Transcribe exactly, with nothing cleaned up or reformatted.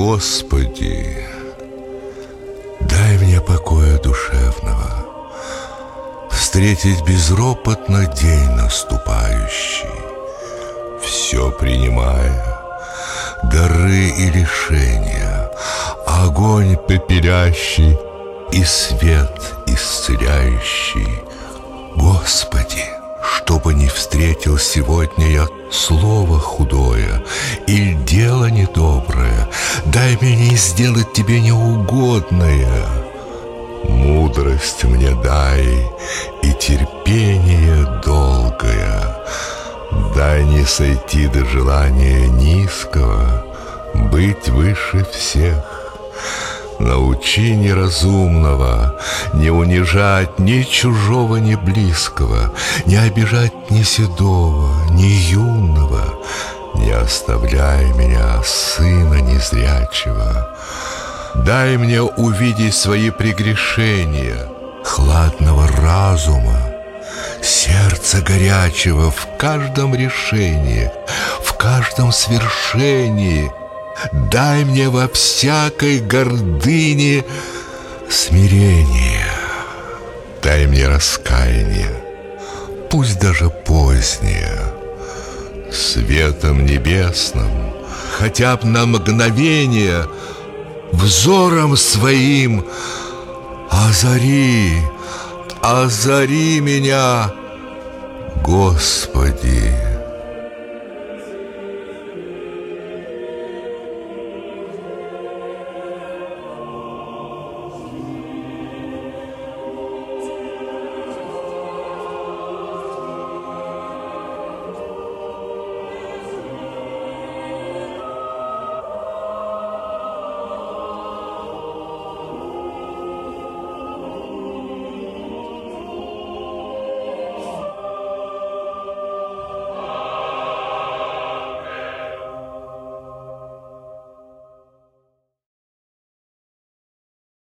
Господи, дай мне покоя душевного, встретить безропотно день наступающий, все принимая, дары и лишения, огонь пепелящий и свет исцеляющий. Господи, чтобы не встретил сегодня я слово худое или дело недоброе, дай мне не сделать тебе неугодное. Мудрость мне дай и терпение долгое, дай не сойти до желания низкого, быть выше всех. Научи неразумного не унижать ни чужого, ни близкого, не обижать ни седого, ни юного, не оставляй меня, сына незрячего. Дай мне увидеть свои прегрешения, хладного разума, сердца горячего в каждом решении, в каждом свершении. Дай мне во всякой гордыне смирение, дай мне раскаяние, пусть даже позднее, светом небесным, хотя б на мгновение, взором своим озари, озари меня, Господи.